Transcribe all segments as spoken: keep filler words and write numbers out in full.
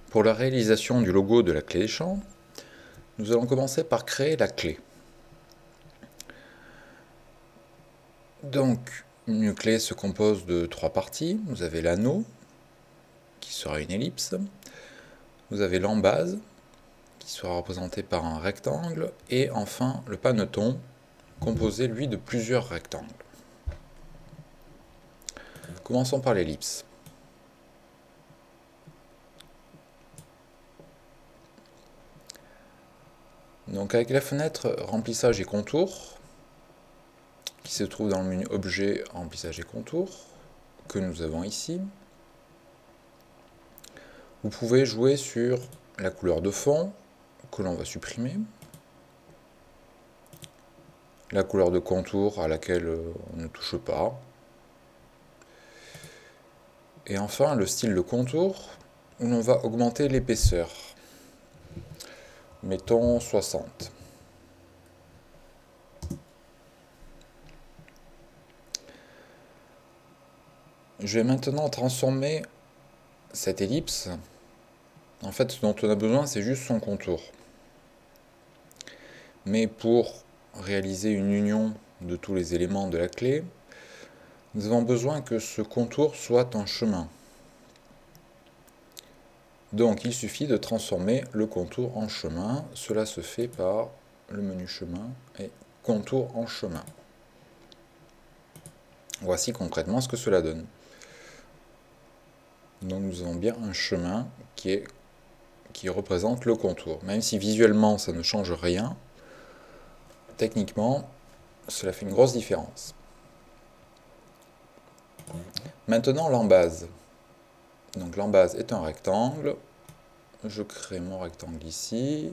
Pour la réalisation du logo de la clé des champs, nous allons commencer par créer la clé. Donc, une clé se compose de trois parties. Vous avez l'anneau, qui sera une ellipse. Vous avez l'embase, qui sera représenté par un rectangle. Et enfin, le paneton, composé, lui, de plusieurs rectangles. Commençons par l'ellipse. Donc avec la fenêtre remplissage et contour, qui se trouve dans le menu objet remplissage et contour, que nous avons ici, vous pouvez jouer sur la couleur de fond, que l'on va supprimer, la couleur de contour à laquelle on ne touche pas, et enfin le style de contour, où l'on va augmenter l'épaisseur. Mettons soixante. Je vais maintenant transformer cette ellipse. En fait, ce dont on a besoin, c'est juste son contour. Mais pour réaliser une union de tous les éléments de la clé, nous avons besoin que ce contour soit un chemin. Donc il suffit de transformer le contour en chemin. Cela se fait par le menu chemin et contour en chemin. Voici concrètement ce que cela donne. Donc nous avons bien un chemin qui, est, qui représente le contour. Même si visuellement ça ne change rien, techniquement cela fait une grosse différence. Maintenant l'embase. Donc l'embase est un rectangle. Je crée mon rectangle ici.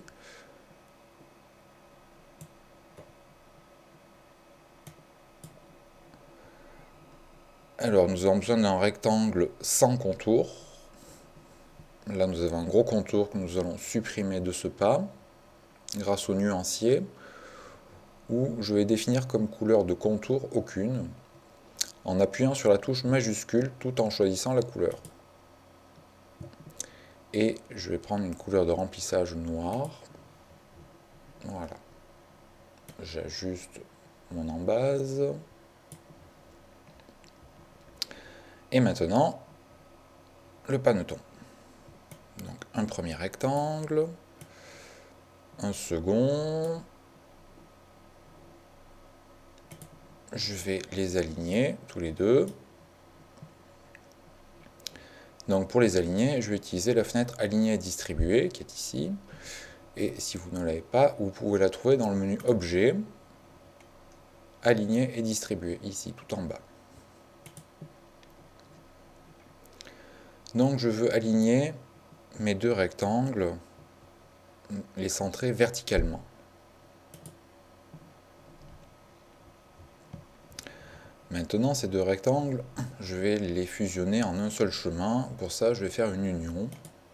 Alors nous avons besoin d'un rectangle sans contour. Là nous avons un gros contour que nous allons supprimer de ce pas grâce au nuancier, où je vais définir comme couleur de contour aucune en appuyant sur la touche majuscule tout en choisissant la couleur. Et je vais prendre une couleur de remplissage noir. Voilà. J'ajuste mon embase. Et maintenant, le paneton. Donc un premier rectangle, un second. Je vais les aligner tous les deux. Donc pour les aligner, je vais utiliser la fenêtre aligner et distribuer qui est ici. Et si vous ne l'avez pas, vous pouvez la trouver dans le menu objet, aligner et distribuer, ici tout en bas. Donc je veux aligner mes deux rectangles, les centrer verticalement. Maintenant, ces deux rectangles, je vais les fusionner en un seul chemin. Pour ça, je vais faire une union.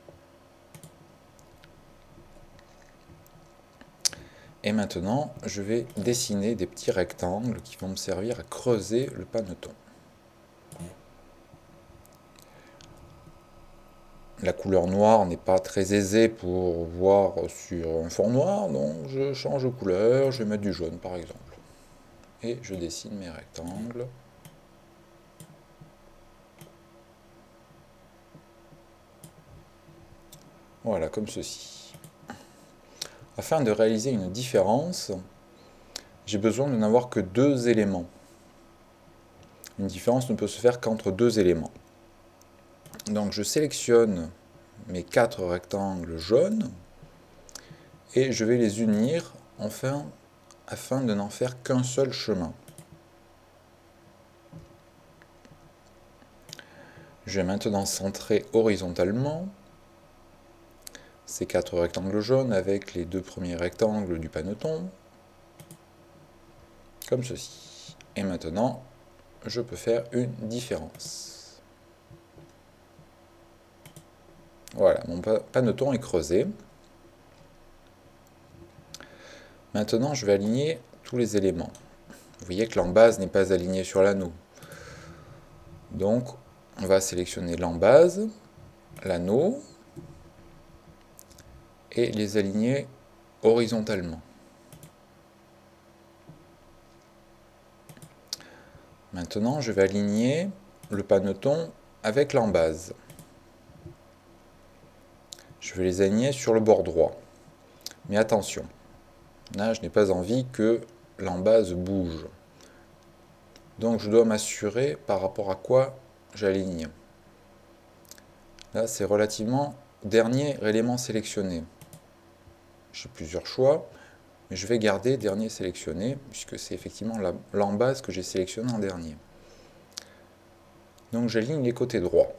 Et maintenant, je vais dessiner des petits rectangles qui vont me servir à creuser le paneton. La couleur noire n'est pas très aisée pour voir sur un fond noir, donc je change de couleur, je vais mettre du jaune par exemple. Et je dessine mes rectangles. Voilà, comme ceci. Afin de réaliser une différence, j'ai besoin de n'avoir que deux éléments. Une différence ne peut se faire qu'entre deux éléments. Donc je sélectionne mes quatre rectangles jaunes et je vais les unir enfin, afin de n'en faire qu'un seul chemin. Je vais maintenant centrer horizontalement ces quatre rectangles jaunes avec les deux premiers rectangles du paneton, comme ceci. Et maintenant, je peux faire une différence. Voilà, mon paneton est creusé. Maintenant, je vais aligner tous les éléments. Vous voyez que l'embase n'est pas alignée sur l'anneau. Donc, on va sélectionner l'embase, l'anneau, et les aligner horizontalement. Maintenant, je vais aligner le paneton avec l'embase. Je vais les aligner sur le bord droit. Mais attention, là, je n'ai pas envie que l'embase bouge. Donc, je dois m'assurer par rapport à quoi j'aligne. Là, c'est relativement dernier élément sélectionné. J'ai plusieurs choix, mais je vais garder dernier sélectionné, puisque c'est effectivement l'embase que j'ai sélectionné en dernier. Donc j'aligne les côtés droits.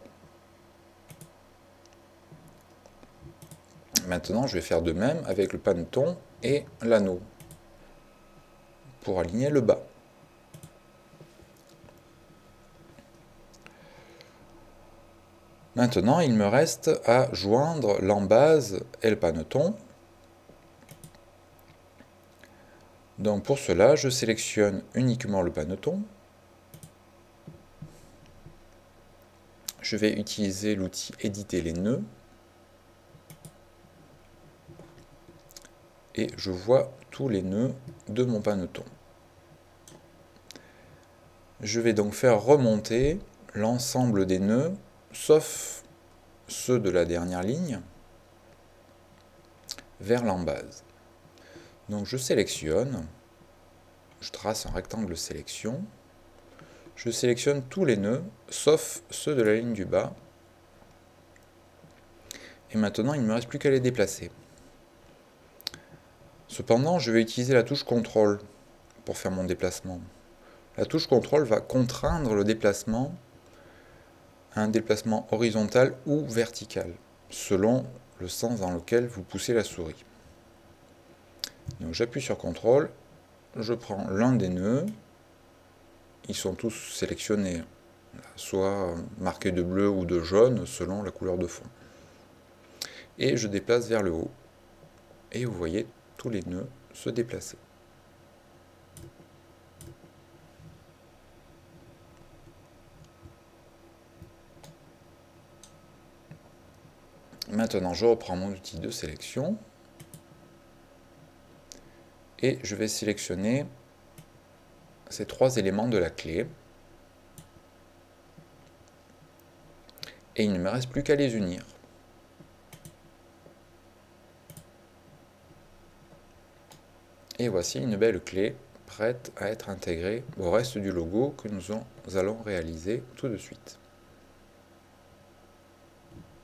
Maintenant, je vais faire de même avec le paneton et l'anneau, pour aligner le bas. Maintenant, il me reste à joindre l'embase et le paneton. Donc pour cela, je sélectionne uniquement le paneton. Je vais utiliser l'outil éditer les nœuds. Et je vois tous les nœuds de mon paneton. Je vais donc faire remonter l'ensemble des nœuds, sauf ceux de la dernière ligne, vers l'embase. Donc je sélectionne, je trace un rectangle sélection, je sélectionne tous les nœuds, sauf ceux de la ligne du bas, et maintenant il ne me reste plus qu'à les déplacer. Cependant, je vais utiliser la touche contrôle pour faire mon déplacement. La touche contrôle va contraindre le déplacement à un déplacement horizontal ou vertical, selon le sens dans lequel vous poussez la souris. Donc j'appuie sur contrôle, je prends l'un des nœuds, ils sont tous sélectionnés, soit marqués de bleu ou de jaune selon la couleur de fond. Et je déplace vers le haut. Et vous voyez tous les nœuds se déplacer. Maintenant, je reprends mon outil de sélection et je vais sélectionner ces trois éléments de la clé. Et il ne me reste plus qu'à les unir. Et voici une belle clé prête à être intégrée au reste du logo que nous allons réaliser tout de suite.